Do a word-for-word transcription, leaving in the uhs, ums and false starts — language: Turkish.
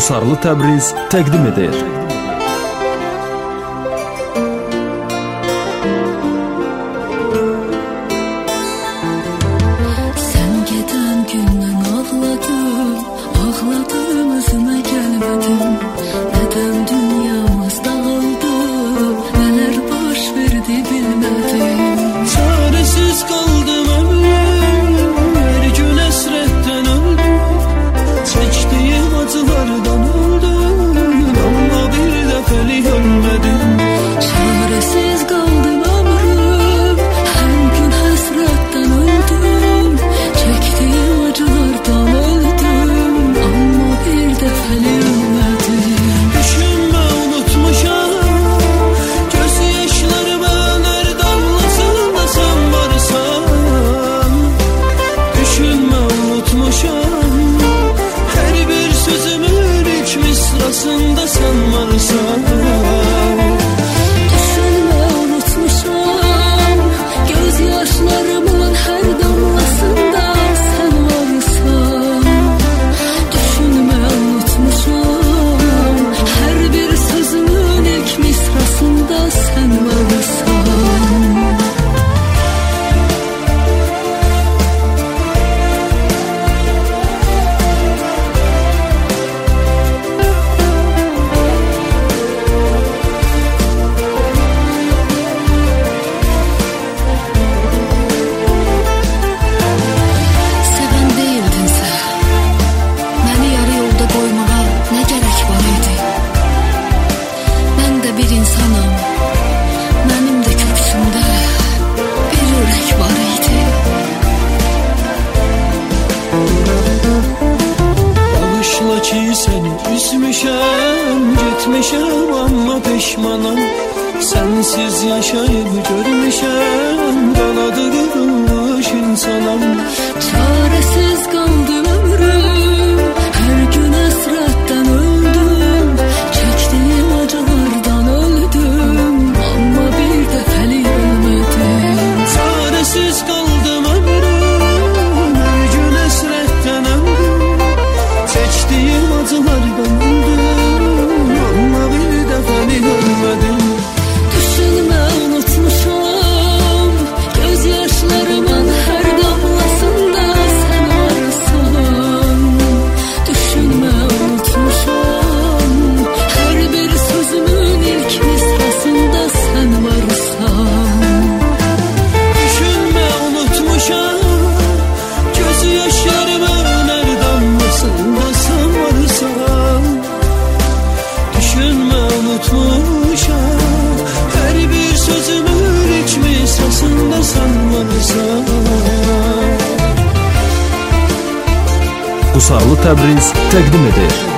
Qusarlı Təbriz təqdim edir. Sen giden günden ağladım, ağladım özüme gelmedim. Neden dünyamız dağıldı, neler baş verdi bilmedim. Çaresiz kaldım ömrüm, her gün esretten öldüm. Çektiğim acılardan öldüm, ama bir defeli ölmedim. Çaresiz kaldım ömrüm, her gün hasretten öldüm. Çektiğim acılardan öldüm, ama bir defeli ölmedim. Düşünme unutmuşam, gözyaşlarıma her damlasında sen varsan. Düşünme unutmuşam, her bir sözümün ilk misrasında sen varsan. Düşünme unutmuşam, gözyaşlarımın her damlasında sen varsan. Düşünme unutmuşam, her bir sözümün ilk misrasında sen varsan. Seven değildin sen, beni yarı yolda koymaya ne gerek var idi? Ben de bir insanım, benim de köksümde bir yürek var idi. Bağışla ki seni üzmüşəm, gitmişəm ama peşmanam. Sensiz yaşayıp görmüşəm, kanadı kırılmış insanam. Çaresiz kaldım ömrüm, her gün hasretten öldüm. Çektiğim acılardan öldüm, ama bir defeli ölmedim. Çaresiz kaldım ömrüm, her gün esretten öldüm. Çektiğim acılardan öldüm, ama bir defeli ölmedim. Düşünme unutmuşam, gözyaşlarımın her damlasında sen varsan. Düşünme unutmuşam, her bir sözümün ilk misrasında sen varsan. Düşünme unutmuşam, gözyaşlarımın her damlasında sen varsan. Düşünme unutmuşam, her bir sözümün ilk misrasında sen varsan. Qusarlı Təbriz təqdim edir.